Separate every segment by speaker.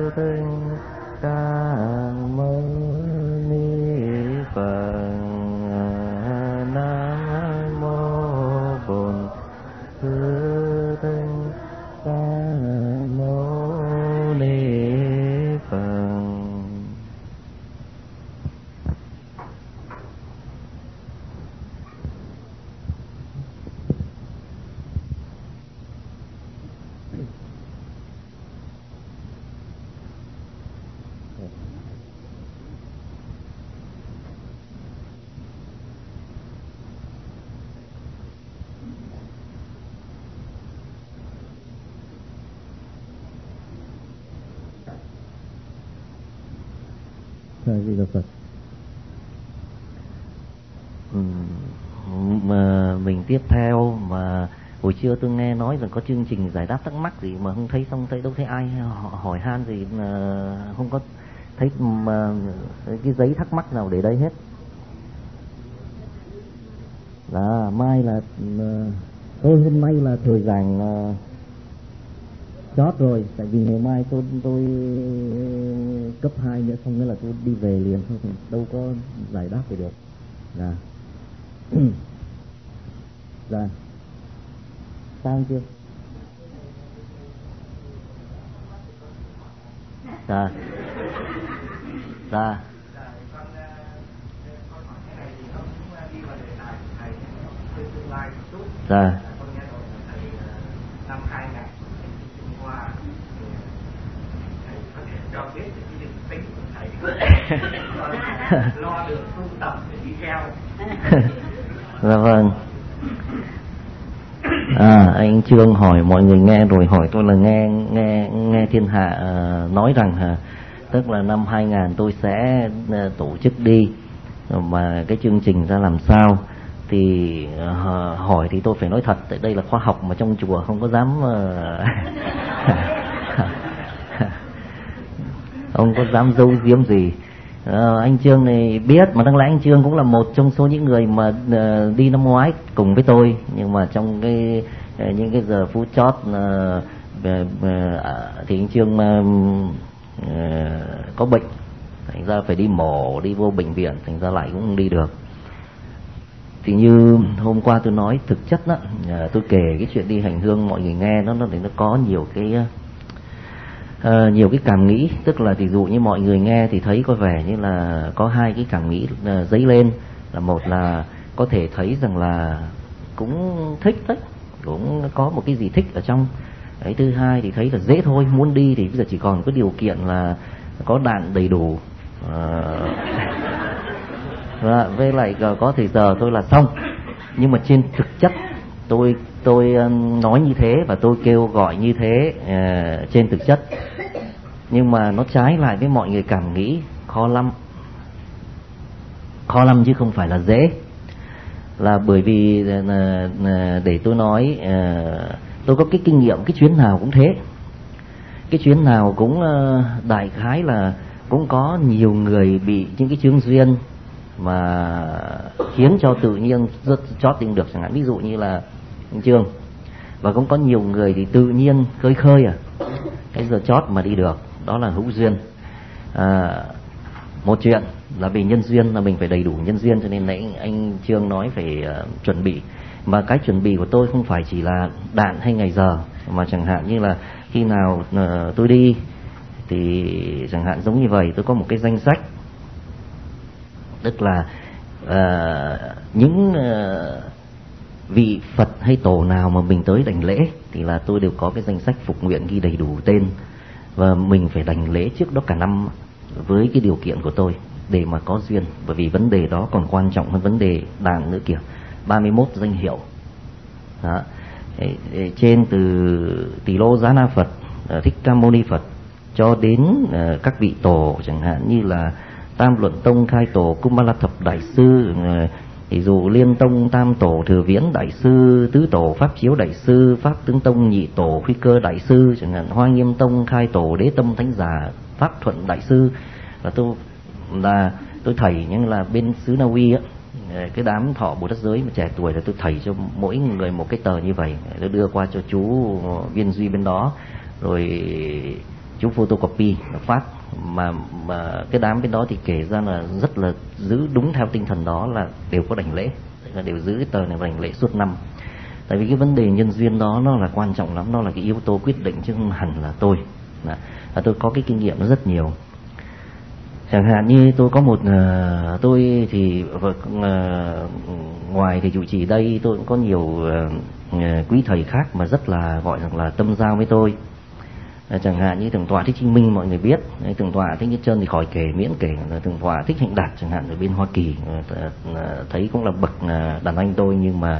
Speaker 1: thích ca mâu ni Phật. Nam mô Bổn Sư Thích Ca Mâu Ni Phật. Di Đà Phật. Mà mình tiếp theo mà hồi trưa tôi nghe nói rằng có chương trình giải đáp thắc mắc gì mà không thấy, xong thấy đâu thấy ai hỏi han gì, không có thấy mà cái giấy thắc mắc nào để đây hết. Là mai là hôm nay là thời gian chót rồi, tại vì ngày mai tôi cấp 2 nữa, xong nữa là tôi đi về liền thôi, thì đâu có giải đáp được. Dạ. Dạ. Sao chưa? Dạ. Dạ. Dạ. Năm 2000 qua thầy có thể cho biết cái nhân tính của thầy lo được tu tập để đi theo. Dạ vâng. Anh Trương hỏi mọi người nghe rồi hỏi tôi là nghe thiên hạ nói rằng tức là năm 2000 tôi sẽ tổ chức đi, mà cái chương trình ra làm sao thì hỏi thì tôi phải nói thật, tại đây là khoa học mà trong chùa không có dám không có dám giấu giếm gì. Anh Trương này biết, mà đáng lẽ anh Trương cũng là một trong số những người mà đi năm ngoái cùng với tôi, nhưng mà trong những cái giờ phút chót thì anh Trương có bệnh, thành ra phải đi mổ, đi vô bệnh viện, thành ra lại cũng không đi được. Thì như hôm qua tôi nói, thực chất đó, tôi kể cái chuyện đi hành hương mọi người nghe nó có nhiều cái cảm nghĩ. Tức là ví dụ như mọi người nghe thì thấy có vẻ như là có hai cái cảm nghĩ dấy lên, là một là có thể thấy rằng là cũng thích đấy, cũng có một cái gì thích ở trong đấy. Thứ hai thì thấy là dễ thôi, muốn đi thì bây giờ chỉ còn có điều kiện là có đạn đầy đủ, với lại có thời giờ tôi là xong. Nhưng mà trên thực chất tôi nói như thế và tôi kêu gọi như thế trên thực chất, nhưng mà nó trái lại với mọi người cảm nghĩ. Khó lắm chứ không phải là dễ. Là bởi vì để tôi nói, tôi có cái kinh nghiệm, cái chuyến nào cũng thế, cái chuyến nào cũng đại khái là cũng có nhiều người bị những cái chướng duyên mà khiến cho tự nhiên rất chót đi được, chẳng hạn ví dụ như là anh Trương. Và cũng có nhiều người thì tự nhiên khơi cái giờ chót mà đi được, đó là hữu duyên. Một chuyện là vì nhân duyên, là mình phải đầy đủ nhân duyên, cho nên nãy anh Trương nói phải chuẩn bị. Mà cái chuẩn bị của tôi không phải chỉ là đạn hay ngày giờ, mà chẳng hạn như là khi nào tôi đi thì chẳng hạn giống như vậy, tôi có một cái danh sách, tức là những vị Phật hay tổ nào mà mình tới đảnh lễ thì là tôi đều có cái danh sách phục nguyện ghi đầy đủ tên, và mình phải đảnh lễ trước đó cả năm với cái điều kiện của tôi để mà có duyên. Bởi vì vấn đề đó còn quan trọng hơn vấn đề đàn nữa kìa. 31 danh hiệu đó. Trên từ Tỳ Lô Giá Na Phật, Thích Ca Mâu Ni Phật cho đến các vị tổ, chẳng hạn như là Tam Luận Tông Khai Tổ Kumala Thập Đại Sư, ví dụ Liên Tông Tam Tổ Thừa Viễn Đại Sư, Tứ Tổ Pháp Chiếu Đại Sư, Pháp Tướng Tông Nhị Tổ Phi Cơ Đại Sư, chẳng hạn Hoa Nghiêm Tông Khai Tổ Đế Tâm Thánh Giả Pháp Thuận Đại Sư. Và tôi thầy, nhưng là bên xứ Na Uy á, cái đám thọ Bồ Tát giới mà trẻ tuổi là tôi thầy cho mỗi người một cái tờ như vậy, tôi đưa qua cho chú Viên Duy bên đó, rồi chú photocopy phát, mà cái đám bên đó thì kể ra là rất là giữ đúng theo tinh thần đó, là đều có đảnh lễ, là đều giữ cái tờ này và đảnh lễ suốt năm. Tại vì cái vấn đề nhân duyên đó nó là quan trọng lắm, nó là cái yếu tố quyết định chứ không hẳn là tôi. Và tôi có cái kinh nghiệm nó rất nhiều. Chẳng hạn như tôi có một tôi thì ngoài thầy trụ trì đây, tôi cũng có nhiều quý thầy khác mà rất là gọi là tâm giao với tôi. Chẳng hạn như thượng tọa Thích Trinh Minh mọi người biết, thượng tọa Thích Nhất Chân thì khỏi kể, miễn kể, thượng tọa Thích Hạnh Đạt chẳng hạn ở bên Hoa Kỳ, thấy cũng là bậc đàn anh tôi, nhưng mà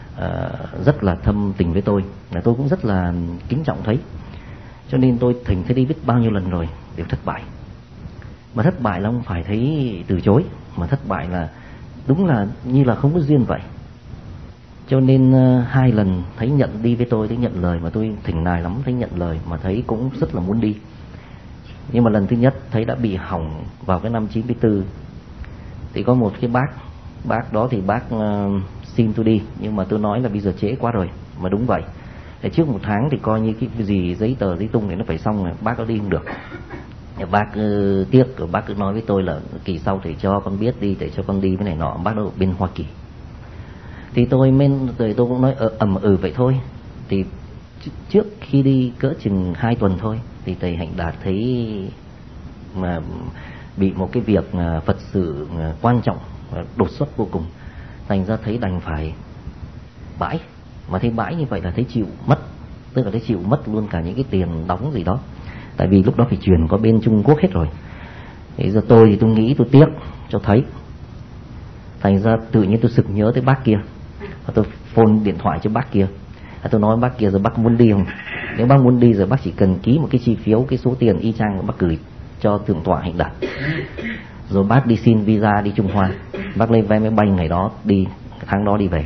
Speaker 1: rất là thâm tình với tôi, tôi cũng rất là kính trọng thấy. Cho nên tôi thỉnh thế đi biết bao nhiêu lần rồi đều thất bại. Mà thất bại là không phải thấy từ chối, mà thất bại là đúng là như là không có duyên vậy. Cho nên 2 lần thấy nhận đi với tôi, thấy nhận lời, mà tôi thỉnh nài lắm, thấy nhận lời mà thấy cũng rất là muốn đi. Nhưng mà lần thứ nhất thấy đã bị hỏng vào cái năm 94. Thì có một cái bác đó thì bác xin tôi đi, nhưng mà tôi nói là bây giờ trễ quá rồi. Mà đúng vậy, để trước 1 tháng thì coi như cái gì giấy tờ giấy tung này nó phải xong rồi, bác có đi không được. Bác tiếc, bác cứ nói với tôi là kỳ sau thì cho con biết đi, để cho con đi cái này nọ. Bác đó ở bên Hoa Kỳ. Thì tôi cũng nói vậy thôi. Thì trước khi đi cỡ chừng 2 tuần thôi, thì thầy Hạnh Đạt thấy mà bị một cái việc Phật sự quan trọng đột xuất vô cùng, thành ra thấy đành phải bãi. Mà thấy bãi như vậy là thấy chịu mất, tức là thấy chịu mất luôn cả những cái tiền đóng gì đó. Tại vì lúc đó phải chuyển qua bên Trung Quốc hết rồi. Thế giờ tôi thì tôi nghĩ tôi tiếc cho thấy, thành ra tự nhiên tôi sực nhớ tới bác kia, và tôi phone điện thoại cho bác kia. Tôi nói bác kia, giờ bác muốn đi không? Nếu bác muốn đi, giờ bác chỉ cần ký một cái chi phiếu, cái số tiền y chang của bác gửi cho thượng tọa Hạnh Đạt, rồi bác đi xin visa đi Trung Hoa, bác lên vé máy bay ngày đó đi, tháng đó đi về.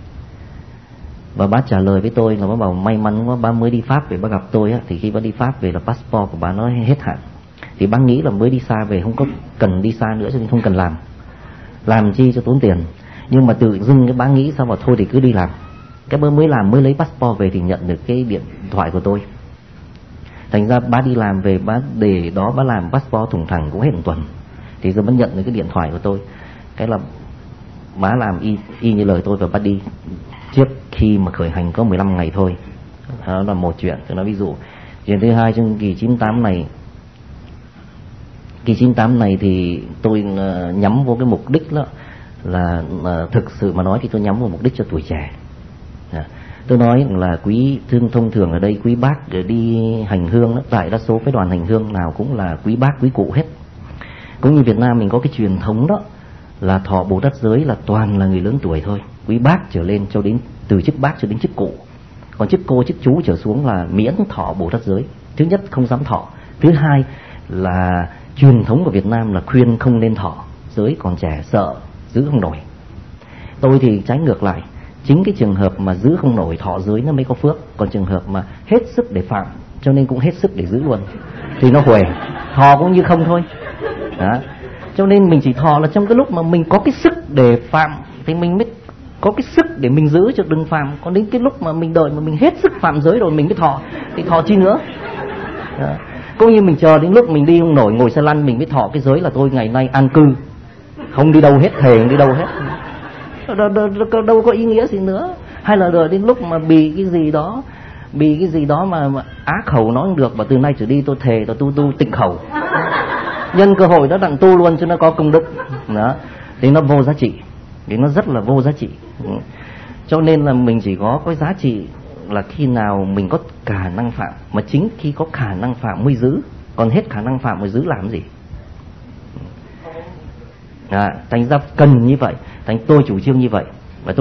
Speaker 1: Và bác trả lời với tôi là bác bảo may mắn quá, bác mới đi Pháp về bác gặp tôi á, thì khi bác đi Pháp về là passport của bác nó hết hạn. Thì bác nghĩ là mới đi xa về không có cần đi xa nữa, cho nên không cần làm chi cho tốn tiền. Nhưng mà tự dưng cái bác nghĩ sao mà thôi thì cứ đi làm. Cái bữa mới làm, mới lấy passport về thì nhận được cái điện thoại của tôi. Thành ra bác đi làm về, bác để đó bác làm passport thủng thẳng cũng hết 1 tuần. Thì giờ bác nhận được cái điện thoại của tôi, cái là bác làm y như lời tôi, và bác đi trước khi mà khởi hành có 15 ngày thôi. Đó là một chuyện. Tôi nói ví dụ. Chuyện thứ hai, trong kỳ 98 này thì tôi nhắm vô cái mục đích đó là thực sự mà nói thì tôi nhắm vào mục đích cho tuổi trẻ. Tôi nói là quý thông thường ở đây quý bác đi hành hương đó, đại đa số cái đoàn hành hương nào cũng là quý bác quý cụ hết. Cũng như Việt Nam mình có cái truyền thống đó là thọ Bồ Tát giới là toàn là người lớn tuổi thôi, quý bác trở lên, cho đến từ chức bác cho đến chức cụ. Còn chức cô chức chú trở xuống là miễn thọ Bồ Tát giới. Thứ nhất không dám thọ, thứ hai là truyền thống của Việt Nam là khuyên không nên thọ giới còn trẻ, sợ giữ không nổi. Tôi thì trái ngược lại, chính cái trường hợp mà giữ không nổi thọ giới nó mới có phước, còn trường hợp mà hết sức để phạm cho nên cũng hết sức để giữ luôn thì nó huề, thọ cũng như không thôi. Đó. Cho nên mình chỉ thọ là trong cái lúc mà mình có cái sức để phạm thì mình mới có cái sức để mình giữ cho đừng phạm. Còn đến cái lúc mà mình đợi mà mình hết sức phạm giới rồi mình mới thọ thì thọ chi nữa. Đó. Cũng như mình chờ đến lúc mình đi không nổi, ngồi xe lăn mình mới thọ cái giới là tôi ngày nay an cư, không đi đâu hết, thề không đi đâu hết. Đâu có ý nghĩa gì nữa. Hay là đợi đến lúc mà bị cái gì đó mà á khẩu nói không được, và từ nay trở đi tôi thề tôi tu tịnh khẩu, nhân cơ hội đó đặng tu luôn cho nó có công đức. Đó. Thì nó vô giá trị, thì nó rất là vô giá trị. Cho nên là mình chỉ có cái giá trị là khi nào mình có khả năng phạm, mà chính khi có khả năng phạm mới giữ, còn hết khả năng phạm mới giữ làm gì. Thành ra cần như vậy, thành tôi chủ trương như vậy, và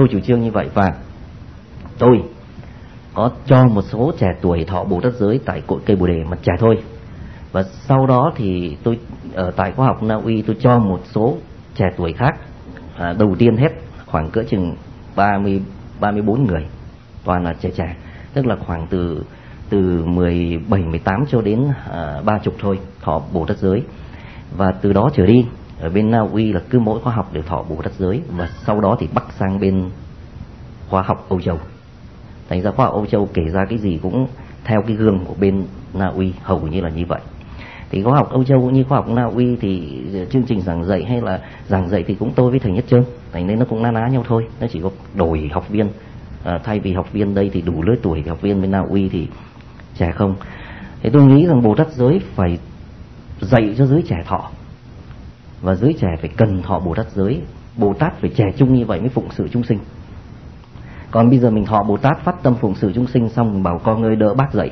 Speaker 1: tôi có cho một số trẻ tuổi thọ Bồ Tát giới tại cội cây Bồ Đề mà trẻ thôi. Và sau đó thì tôi ở tại khoa học Na Uy tôi cho một số trẻ tuổi khác, đầu tiên hết khoảng cỡ chừng 34 người, toàn là trẻ, tức là khoảng từ 17, 18 cho đến 30 thôi, thọ Bồ Tát giới. Và từ đó trở đi ở bên Na Uy là cứ mỗi khoa học đều thọ Bồ Tát giới, và sau đó thì bắc sang bên khoa học Âu Châu. Thành ra khoa học Âu Châu kể ra cái gì cũng theo cái gương của bên Na Uy, hầu như là như vậy. Thì khóa học Âu Châu cũng như khóa học Na Uy thì chương trình giảng dạy hay là giảng dạy thì cũng tôi với thầy Nhất Trơn, thành nên nó cũng na ná nhau thôi, nó chỉ có đổi học viên. Thay vì học viên đây thì đủ lứa tuổi, học viên bên Na Uy thì trẻ không. Thì tôi nghĩ rằng Bồ Tát giới phải dạy cho giới trẻ thọ, và giới trẻ phải cần thọ Bồ Tát giới. Bồ Tát phải trẻ trung như vậy mới phụng sự chúng sinh. Còn bây giờ mình thọ Bồ Tát phát tâm phụng sự chúng sinh xong mình bảo con ơi đỡ bác dậy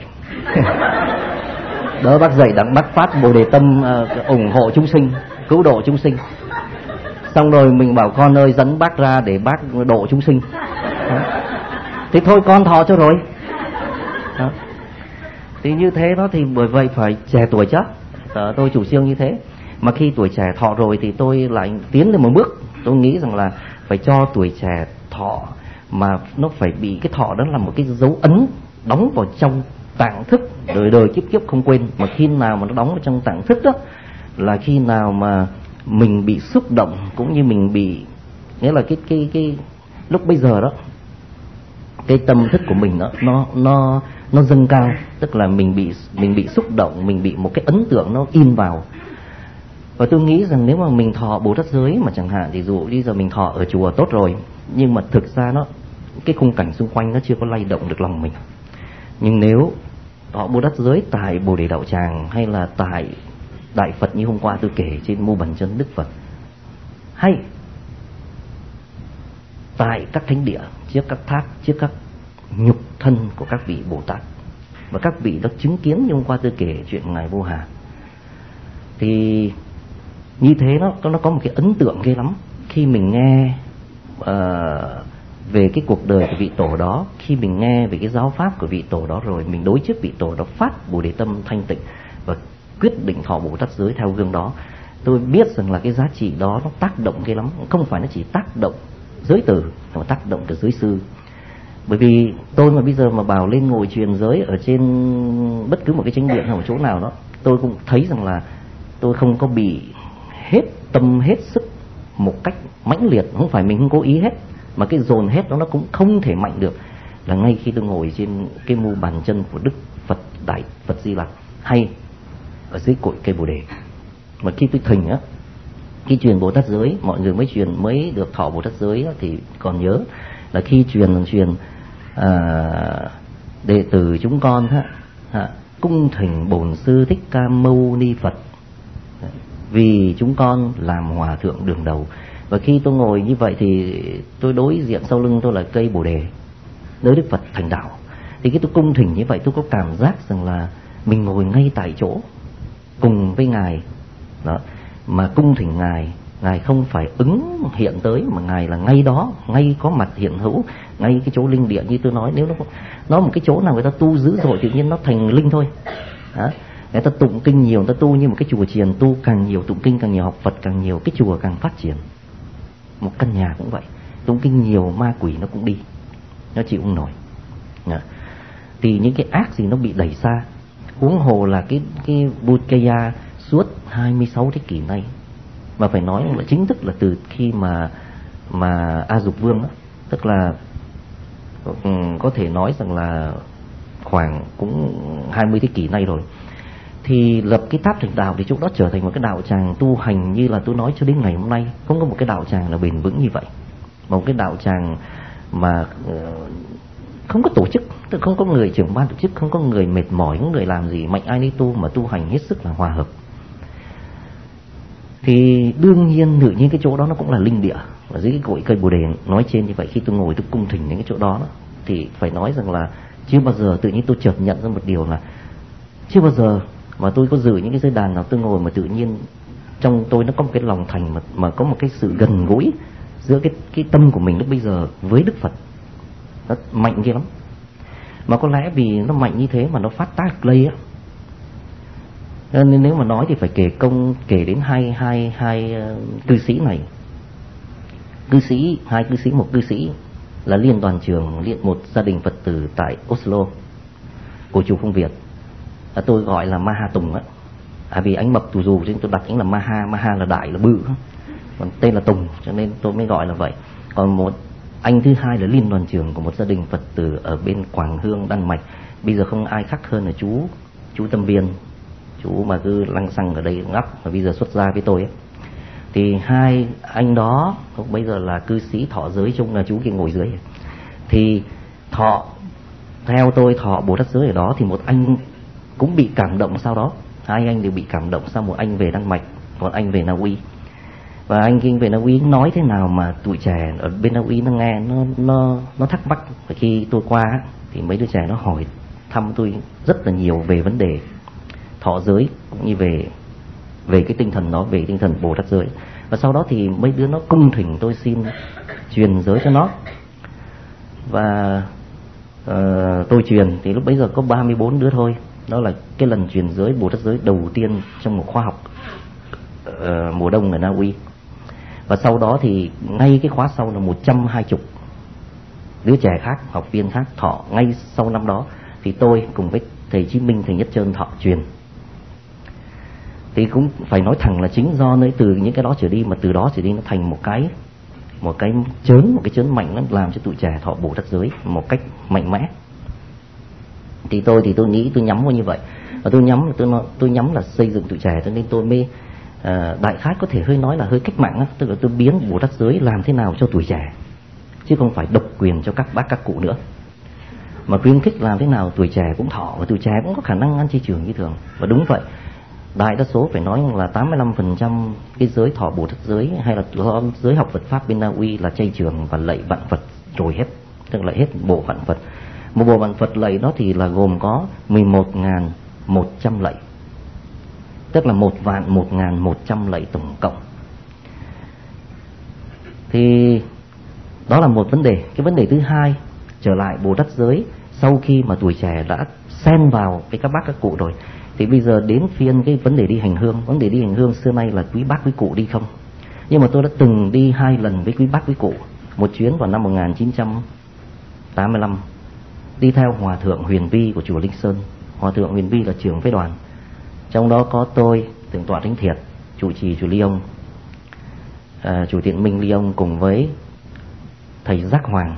Speaker 1: đỡ bác dậy đặng bác phát Bồ Đề tâm ủng hộ chúng sinh, cứu độ chúng sinh. Xong rồi mình bảo con ơi dẫn bác ra để bác độ chúng sinh. Thế thôi con thọ cho rồi. Đó. Thì như thế đó, thì bởi vậy phải trẻ tuổi chứ. Tôi chủ trương như thế. Mà khi tuổi trẻ thọ rồi thì tôi lại tiến lên một bước. Tôi nghĩ rằng là phải cho tuổi trẻ thọ, mà nó phải bị cái thọ đó là một cái dấu ấn đóng vào trong tạng thức, đời đời kiếp kiếp không quên. Mà khi nào mà nó đóng vào trong tạng thức đó là khi nào mà mình bị xúc động, cũng như mình bị, nghĩa là cái lúc bây giờ đó cái tâm thức của mình nó dâng cao, tức là mình bị xúc động, mình bị một cái ấn tượng nó in vào. Và tôi nghĩ rằng nếu mà mình thọ Bồ Tát giới mà chẳng hạn, thì dù bây giờ mình thọ ở chùa tốt rồi, nhưng mà thực ra cái khung cảnh xung quanh nó chưa có lay động được lòng mình. Nhưng nếu thọ Bồ Tát giới tại Bồ Đề Đạo Tràng, hay là tại Đại Phật như hôm qua tôi kể trên Mu Bàn Chân Đức Phật, hay tại các thánh địa, trước các tháp, trước các nhục thân của các vị Bồ Tát, và các vị đã chứng kiến như hôm qua tôi kể chuyện Ngài Vô Hà, thì như thế nó có một cái ấn tượng ghê lắm. Khi mình nghe về cái cuộc đời của vị tổ đó, khi mình nghe về cái giáo pháp của vị tổ đó rồi, mình đối trước vị tổ đó phát Bồ Đề tâm thanh tịnh và quyết định thọ Bồ Tát giới theo gương đó, tôi biết rằng là cái giá trị đó nó tác động ghê lắm. Không phải nó chỉ tác động giới tử, mà tác động cả giới sư. Bởi vì tôi mà bây giờ mà bảo lên ngồi truyền giới ở trên bất cứ một cái chánh điện hay một chỗ nào đó, tôi cũng thấy rằng là tôi không có bị hết tâm hết sức một cách mãnh liệt. Không phải mình không cố ý hết, mà cái dồn hết đó nó cũng không thể mạnh được là ngay khi tôi ngồi trên cái mu bàn chân của Đức Phật Đại Phật Di Lặc, hay ở dưới cội cây Bồ Đề. Mà khi tôi thỉnh á, khi truyền Bồ Tát giới, mọi người mới được thọ Bồ Tát giới á, thì còn nhớ là khi truyền đệ tử chúng con cung thỉnh Bổn Sư Thích Ca Mâu Ni Phật vì chúng con làm hòa thượng đường đầu. Và khi tôi ngồi như vậy thì tôi đối diện sau lưng tôi là cây Bồ Đề, nơi Đức Phật thành đạo. Thì khi tôi cung thỉnh như vậy, tôi có cảm giác rằng là mình ngồi ngay tại chỗ cùng với Ngài đó, mà cung thỉnh Ngài không phải ứng hiện tới, mà Ngài là ngay đó, ngay có mặt hiện hữu, ngay cái chỗ linh địa. Như tôi nói, nếu nó một cái chỗ nào người ta tu dữ dội tự nhiên nó thành linh thôi đó. Người ta tụng kinh nhiều, người ta tu như một cái chùa chiền, tu càng nhiều, tụng kinh càng nhiều, học Phật càng nhiều, cái chùa càng phát triển. Một căn nhà cũng vậy, tụng kinh nhiều ma quỷ nó cũng đi, nó chịu không nổi. Thì những cái ác gì nó bị đẩy xa. Huống hồ là cái Bodhgaya suốt 26 thế kỷ nay, mà phải nói là chính thức là từ khi mà A Dục Vương đó, tức là có thể nói rằng là khoảng cũng 20 thế kỷ nay rồi, thì lập cái tháp thành đạo, thì chỗ đó trở thành một cái đạo tràng tu hành như là tôi nói cho đến ngày hôm nay. Không có một cái đạo tràng là bền vững như vậy, một cái đạo tràng mà không có tổ chức, tức không có người trưởng ban tổ chức, không có người mệt mỏi, không có người làm gì, mạnh ai nấy tu, mà tu hành hết sức là hòa hợp. Thì đương nhiên tự nhiên cái chỗ đó nó cũng là linh địa, ở dưới cái cội cây Bồ Đề nói trên như vậy. Khi tôi ngồi tôi cung thỉnh đến cái chỗ đó, thì phải nói rằng là chưa bao giờ tự nhiên tôi chợt nhận ra một điều là chưa bao giờ mà tôi có dự những cái dây đàn nào tôi ngồi mà tự nhiên trong tôi nó có một cái lòng thành, mà có một cái sự gần gũi giữa cái tâm của mình lúc bây giờ với Đức Phật. Nó mạnh ghê lắm. Mà có lẽ vì nó mạnh như thế mà nó phát tác lây á, nên nếu mà nói thì phải kể đến hai cư sĩ này. Hai cư sĩ, một cư sĩ là Liên Đoàn Trường, một gia đình Phật tử tại Oslo của chùa Phong Việt, tôi gọi là Ma Ha Tùng á. Vì anh mập tù dù cho nên tôi đặt anh là Ma Ha là đại, là bự, còn tên là Tùng cho nên tôi mới gọi là vậy. Còn một anh thứ hai là Liên Đoàn Trường của một gia đình Phật tử ở bên Quảng Hương, Đan Mạch. Bây giờ không ai khác hơn là chú chú Tâm Viên, chú mà cứ lăng xăng ở đây ngắp và bây giờ xuất gia với tôi ấy. Thì hai anh đó bây giờ là cư sĩ thọ giới, chung là chú kia ngồi dưới. Thì thọ, theo tôi thọ Bồ Tát giới ở đó thì một anh cũng bị cảm động sau đó. Hai anh đều bị cảm động, sau một anh về Đan Mạch, một anh về Na Uy. Và anh kia về Na Uy nói thế nào mà tụi trẻ ở bên Na Uy nó nghe nó thắc mắc. Và khi tôi qua thì mấy đứa trẻ nó hỏi thăm tôi rất là nhiều về vấn đề thọ giới cũng như về cái tinh thần đó, về tinh thần Bồ Tát giới. Và sau đó thì mấy đứa nó cung thỉnh tôi xin truyền giới cho nó. Và tôi truyền thì lúc bấy giờ có 34 đứa thôi. Đó là cái lần truyền giới Bồ Tát giới đầu tiên trong một khóa học mùa đông ở Na Uy. Và sau đó thì ngay cái khóa sau là 120 đứa trẻ khác, học viên khác thọ ngay sau năm đó. Thì tôi cùng với thầy Chí Minh, thầy Nhất Trơn thọ truyền. Thì cũng phải nói thẳng là chính do nơi từ những cái đó trở đi, mà từ đó trở đi nó thành một cái chớn mạnh, nó làm cho tụi trẻ thọ Bồ Tát giới một cách mạnh mẽ. Thì tôi nghĩ tôi nhắm vào như vậy, và tôi nhắm là xây dựng tụi trẻ, cho nên tôi mới đại khái có thể hơi nói là hơi cách mạng á, tức là tôi biến Bồ Tát giới làm thế nào cho tuổi trẻ, chứ không phải độc quyền cho các bác các cụ nữa, mà khuyến khích làm thế nào tuổi trẻ cũng thọ và tuổi trẻ cũng có khả năng ăn chay trường như thường. Và đúng vậy, đại đa số phải nói là 85% cái giới thọ Bồ Tát giới hay là giới học Phật pháp bên Na Uy là chay trường và lạy vạn Phật rồi hết, tức là hết bộ vạn Phật. Một bộ vạn Phật lạy đó thì là gồm có 11.100 lạy, tức là 1.100 lạy tổng cộng. Thì đó là một vấn đề. Cái vấn đề thứ hai, trở lại Bồ Tát giới, sau khi mà tuổi trẻ đã xen vào cái các bác các cụ rồi, thì bây giờ đến phiên cái vấn đề đi hành hương. Vấn đề đi hành hương xưa nay là quý bác quý cụ đi không, nhưng mà tôi đã từng đi 2 lần với quý bác quý cụ. Một chuyến vào năm 1985 đi theo Hòa thượng Huyền Vi của chùa Linh Sơn. Hòa thượng Huyền Vi là trưởng phái đoàn, trong đó có tôi, Thượng tọa Thánh Thiệt, trụ trì chùa Ly Ông, chủ Tiện Minh Ly Ông, cùng với thầy Giác Hoàng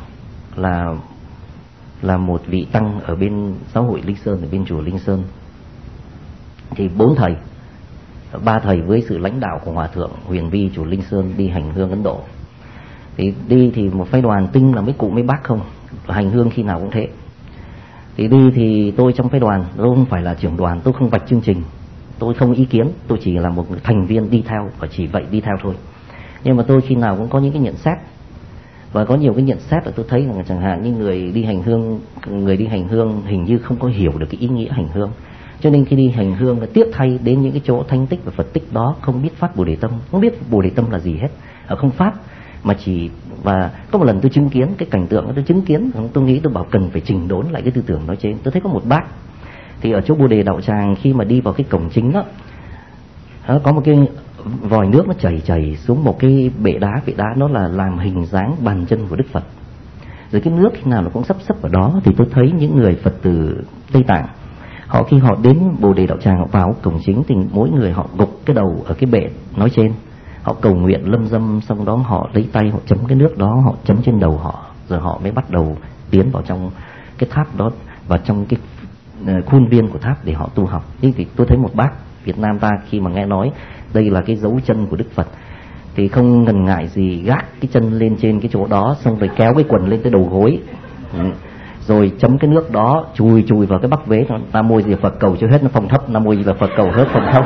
Speaker 1: là một vị tăng ở bên giáo hội Linh Sơn, ở bên chùa Linh Sơn. Thì 4 thầy, 3 thầy với sự lãnh đạo của Hòa thượng Huyền Vi chùa Linh Sơn đi hành hương Ấn Độ. Thì đi thì một phái đoàn tinh là mấy cụ mấy bác không, hành hương khi nào cũng thế. Thì đi thì tôi trong phái đoàn, tôi không phải là trưởng đoàn, tôi không vạch chương trình, tôi không ý kiến, tôi chỉ là một thành viên đi theo và chỉ vậy đi theo thôi. Nhưng mà tôi khi nào cũng có những cái nhận xét, và có nhiều cái nhận xét là tôi thấy là chẳng hạn như người đi hành hương hình như không có hiểu được cái ý nghĩa hành hương, cho nên khi đi hành hương là tiếc thay đến những cái chỗ thánh tích và Phật tích đó không biết phát Bồ Đề Tâm, không biết Bồ Đề Tâm là gì hết, không phát mà chỉ. Và có một lần tôi chứng kiến cái cảnh tượng, tôi chứng kiến, tôi nghĩ tôi bảo cần phải chỉnh đốn lại cái tư tưởng nói trên. Tôi thấy có một bác thì ở chỗ Bồ Đề Đạo Tràng, khi mà đi vào cái cổng chính đó, có một cái vòi nước nó chảy xuống một cái bệ đá nó là làm hình dáng bàn chân của Đức Phật. Rồi cái nước khi nào nó cũng sắp ở đó. Thì tôi thấy những người Phật từ Tây Tạng, họ khi họ đến Bồ Đề Đạo Tràng, họ vào cổng chính thì mỗi người họ gục cái đầu ở cái bệ nói trên, họ cầu nguyện lâm dâm, xong đó họ lấy tay họ chấm cái nước đó, họ chấm trên đầu họ, rồi họ mới bắt đầu tiến vào trong cái tháp đó, và trong cái khuôn viên của tháp để họ tu học. Nhưng thì tôi thấy một bác Việt Nam ta khi mà nghe nói đây là cái dấu chân của Đức Phật thì không ngần ngại gì gác cái chân lên trên cái chỗ đó, xong rồi kéo cái quần lên tới đầu gối, rồi chấm cái nước đó chùi vào cái bắp vế. Nam mô Di Phật cầu chưa hết nó phong thấp, Nam mô Di Phật cầu hết phong thấp.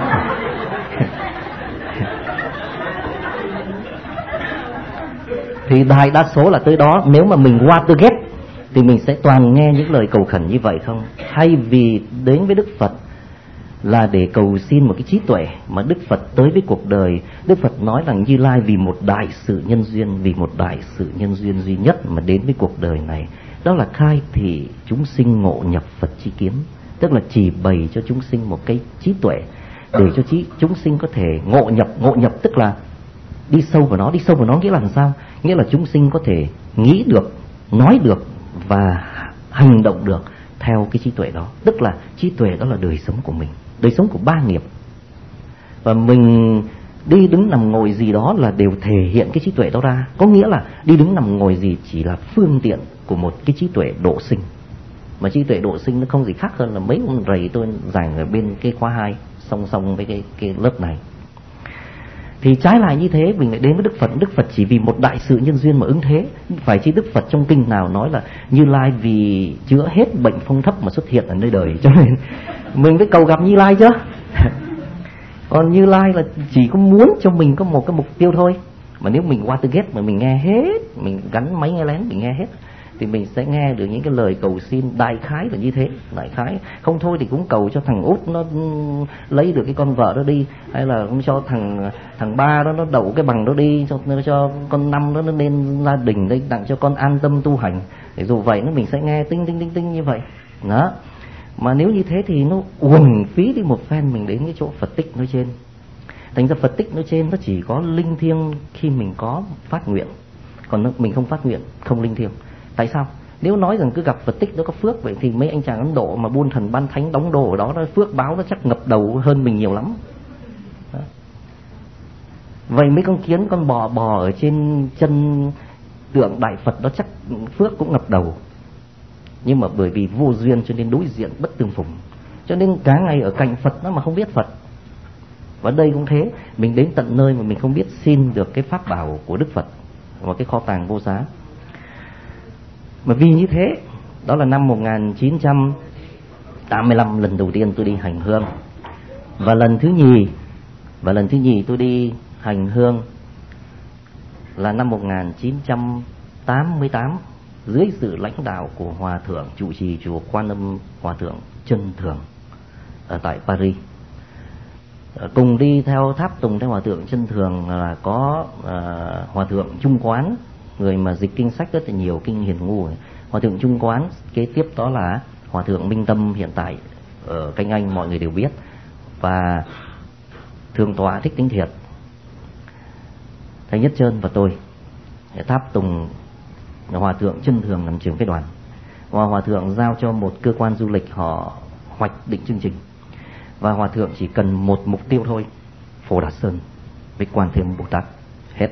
Speaker 1: Thì đại đa số là tới đó, nếu mà mình qua tư ghét thì mình sẽ toàn nghe những lời cầu khẩn như vậy không. Thay vì đến với Đức Phật là để cầu xin một cái trí tuệ, mà Đức Phật tới với cuộc đời, Đức Phật nói rằng Như Lai vì một đại sự nhân duyên duy nhất mà đến với cuộc đời này, đó là khai thị chúng sinh ngộ nhập Phật chi kiến, tức là chỉ bày cho chúng sinh một cái trí tuệ để cho chúng sinh có thể ngộ nhập tức là đi sâu vào nó nghĩa là làm sao? Nghĩa là chúng sinh có thể nghĩ được, nói được và hành động được theo cái trí tuệ đó. Tức là trí tuệ đó là đời sống của mình, đời sống của 3 nghiệp. Và mình đi đứng nằm ngồi gì đó là đều thể hiện cái trí tuệ đó ra. Có nghĩa là đi đứng nằm ngồi gì chỉ là phương tiện của một cái trí tuệ độ sinh. Mà trí tuệ độ sinh nó không gì khác hơn là mấy ông rầy tôi giảng ở bên cái khóa 2 song song với cái lớp này. Thì trái lại như thế, mình lại đến với Đức Phật. Đức Phật chỉ vì một đại sự nhân duyên mà ứng thế. Phải chi Đức Phật trong kinh nào nói là Như Lai vì chữa hết bệnh phong thấp mà xuất hiện ở nơi đời, cho nên mình phải cầu gặp Như Lai chứ. Còn Như Lai là chỉ có muốn cho mình có một cái mục tiêu thôi. Mà nếu mình Watergate mà mình nghe hết, mình gắn máy nghe lén mình nghe hết, thì mình sẽ nghe được những cái lời cầu xin đại khái là như thế. Đại khái không thôi thì cũng cầu cho thằng út nó lấy được cái con vợ đó đi, hay là cũng cho thằng ba đó nó đậu cái bằng đó đi, cho con năm đó nó lên gia đình đấy, tặng cho con an tâm tu hành. Để dù vậy nó mình sẽ nghe tinh tinh tinh tinh như vậy đó. Mà nếu như thế thì nó uổng phí đi một phen mình đến cái chỗ Phật tích nói trên. Thành ra Phật tích nói trên nó chỉ có linh thiêng khi mình có phát nguyện, còn mình không phát nguyện không linh thiêng. Tại sao? Nếu nói rằng cứ gặp Phật tích nó có phước, vậy thì mấy anh chàng Ấn Độ mà buôn thần ban thánh đóng đồ ở đó, phước báo nó chắc ngập đầu hơn mình nhiều lắm đó. Vậy mấy con kiến con bò ở trên chân tượng Đại Phật đó chắc phước cũng ngập đầu. Nhưng mà bởi vì vô duyên cho nên đối diện bất tương phùng, cho nên cả ngày ở cạnh Phật nó mà không biết Phật. Và đây cũng thế, mình đến tận nơi mà mình không biết xin được cái pháp bảo của Đức Phật và cái kho tàng vô giá. Mà vì như thế, đó là năm 1985 lần đầu tiên tôi đi hành hương. Và lần thứ nhì tôi đi hành hương là năm 1988 dưới sự lãnh đạo của Hòa Thượng trụ trì chùa Quan Âm Hòa Thượng Chân Thường ở tại Paris. Cùng đi theo tháp tùng theo Hòa Thượng Chân Thường là có Hòa Thượng Trung Quán, người mà dịch kinh sách rất là nhiều, kinh Hiền Ngu. Hòa Thượng Trung Quán, kế tiếp đó là Hòa Thượng Minh Tâm hiện tại ở Canh Anh mọi người đều biết, và Thượng tọa Thích Tính Thiệt, Thầy Nhất Trơn và tôi. Tháp tùng Hòa Thượng Chân Thường làm trưởng phái đoàn, và Hòa Thượng giao cho một cơ quan du lịch họ hoạch định chương trình, và Hòa Thượng chỉ cần một mục tiêu thôi: Phổ Đà Sơn với Quan Thế Âm Bồ Tát, hết.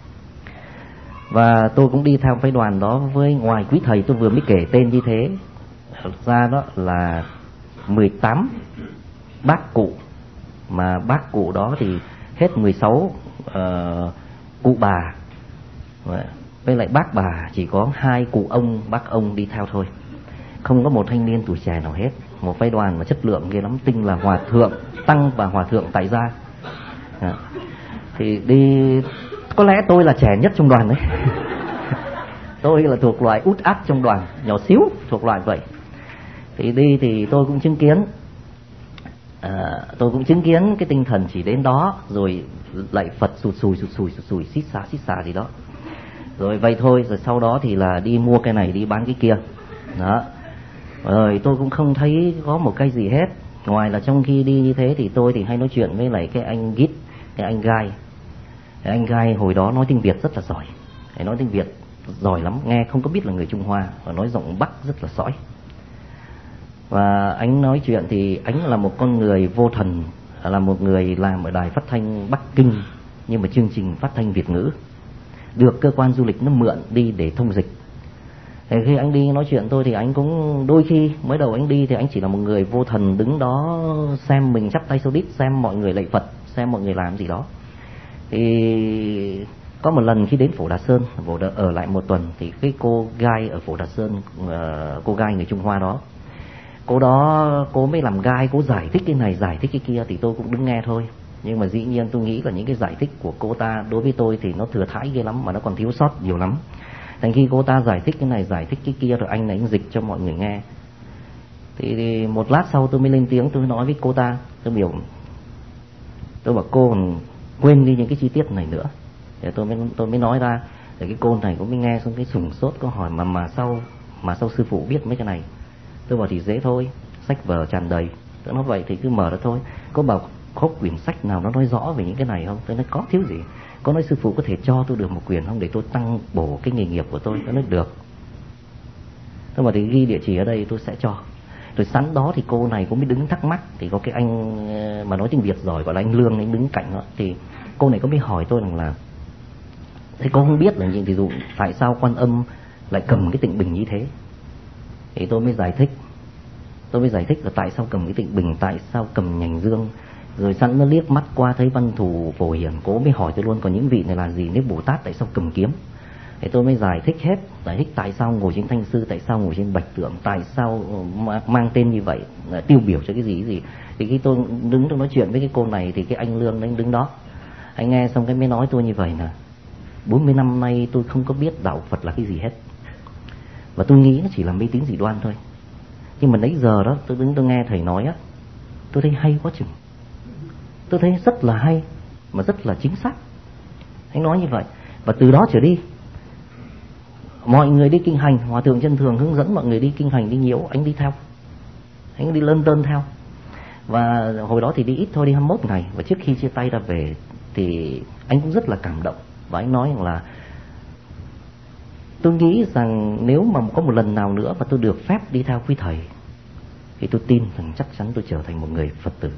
Speaker 1: Và tôi cũng đi theo phái đoàn đó với ngoài quý thầy tôi vừa mới kể tên như thế ra, đó là 18 bác cụ. Mà bác cụ đó thì hết 16 cụ bà, với lại bác bà chỉ có 2 cụ ông, bác ông đi theo thôi, không có một thanh niên tuổi trẻ nào hết. Một phái đoàn mà chất lượng ghê lắm, tinh là Hòa Thượng Tăng và Hòa Thượng tại gia. Thì đi, có lẽ tôi là trẻ nhất trong đoàn đấy. Tôi là thuộc loại út át trong đoàn, nhỏ xíu, thuộc loại vậy. Thì đi thì tôi cũng chứng kiến cái tinh thần chỉ đến đó rồi lạy Phật sụt sùi xít xà gì đó, rồi vậy thôi. Rồi sau đó thì là đi mua cái này đi bán cái kia đó. Rồi tôi cũng không thấy có một cái gì hết, ngoài là trong khi đi như thế thì tôi thì hay nói chuyện với lại cái anh Git, cái anh Gai. Cái anh Gai hồi đó nói tiếng Việt rất là giỏi, nói tiếng Việt giỏi lắm, nghe không có biết là người Trung Hoa, và nói giọng Bắc rất là sõi. Và anh nói chuyện thì anh là một con người vô thần, là một người làm ở đài phát thanh Bắc Kinh, nhưng mà chương trình phát thanh Việt ngữ được cơ quan du lịch nó mượn đi để thông dịch. Thì khi anh đi nói chuyện tôi thì anh cũng đôi khi mới đầu anh đi thì anh chỉ là một người vô thần đứng đó xem mình chắp tay sau đít, xem mọi người lạy Phật, xem mọi người làm gì đó. Thì có một lần khi đến Phổ Đà Sơn, ở lại một tuần, thì cái cô gai ở Phổ Đà Sơn, cô gai người Trung Hoa đó, cô mới làm gai, cô giải thích cái này giải thích cái kia, thì tôi cũng đứng nghe thôi. Nhưng mà dĩ nhiên tôi nghĩ là những cái giải thích của cô ta đối với tôi thì nó thừa thãi ghê lắm, mà nó còn thiếu sót nhiều lắm. Thành khi cô ta giải thích cái này giải thích cái kia rồi anh này anh dịch cho mọi người nghe, thì một lát sau tôi mới lên tiếng, tôi nói với cô ta, tôi bảo cô còn quên đi những cái chi tiết này nữa. Để tôi mới nói ra, để cái cô này cũng mới nghe xong cái sửng sốt, có hỏi mà sao sư phụ biết mấy cái này. Tôi bảo thì dễ thôi, sách vở tràn đầy. Tôi nói vậy thì cứ mở ra thôi. Có bảo có quyển sách nào nó nói rõ về những cái này không? Tôi nói có, thiếu gì. Có nói sư phụ có thể cho tôi được một quyển không, để tôi tăng bổ cái nghề nghiệp của tôi. Tôi nói được. Tôi bảo thì ghi địa chỉ ở đây tôi sẽ cho. Rồi sẵn đó thì cô này cũng mới đứng thắc mắc. Thì có cái anh mà nói tiếng Việt giỏi gọi là anh Lương, anh đứng cạnh đó. Thì cô này có mới hỏi tôi rằng là thế cô không biết là ví dụ tại sao Quan Âm lại cầm cái tịnh bình như thế. Thì tôi mới giải thích là tại sao cầm cái tịnh bình, tại sao cầm nhành dương. Rồi sẵn nó liếc mắt qua thấy văn thù phổ hiển cố mới hỏi tôi luôn, còn những vị này là gì, nếu Bồ Tát tại sao cầm kiếm. Thì tôi mới giải thích tại sao ngồi trên thanh sư, tại sao ngồi trên bạch tượng, tại sao mang tên như vậy, tiêu biểu cho cái gì. Thì khi tôi đứng tôi nói chuyện với cái cô này thì cái anh Lương anh đứng đó, anh nghe xong cái mới nói tôi như vậy là 40 năm nay tôi không có biết đạo Phật là cái gì hết, và tôi nghĩ nó chỉ là mê tín dị đoan thôi. Nhưng mà nãy giờ đó tôi đứng tôi nghe thầy nói á, tôi thấy hay quá chừng, tôi thấy rất là hay mà rất là chính xác. Anh nói như vậy, và từ đó trở đi mọi người đi kinh hành, Hòa thượng Chân Thường hướng dẫn mọi người đi kinh hành, đi nhiễu, anh đi theo, anh đi lân đơn theo. Và hồi đó thì đi ít thôi, đi 21 ngày. Và trước khi chia tay ra về thì anh cũng rất là cảm động, và anh nói rằng là tôi nghĩ rằng nếu mà có một lần nào nữa mà tôi được phép đi theo quý thầy thì tôi tin rằng chắc chắn tôi trở thành một người Phật tử.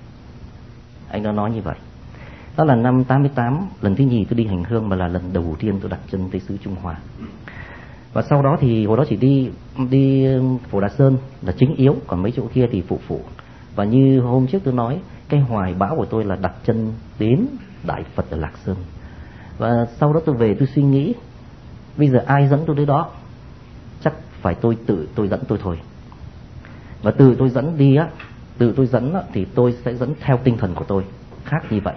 Speaker 1: Anh đã nói như vậy. Đó là năm 88, lần thứ nhì tôi đi hành hương, mà là lần đầu tiên tôi đặt chân tới xứ Trung Hoa. Và sau đó thì hồi đó chỉ đi Phổ Đà Sơn là chính yếu, còn mấy chỗ kia thì phụ. Và như hôm trước tôi nói, cái hoài bão của tôi là đặt chân đến Đại Phật ở Lạc Sơn. Và sau đó tôi về tôi suy nghĩ, bây giờ ai dẫn tôi đến đó? Chắc phải tôi dẫn tôi thôi. Và từ tôi dẫn đi á, thì tôi sẽ dẫn theo tinh thần của tôi, khác như vậy.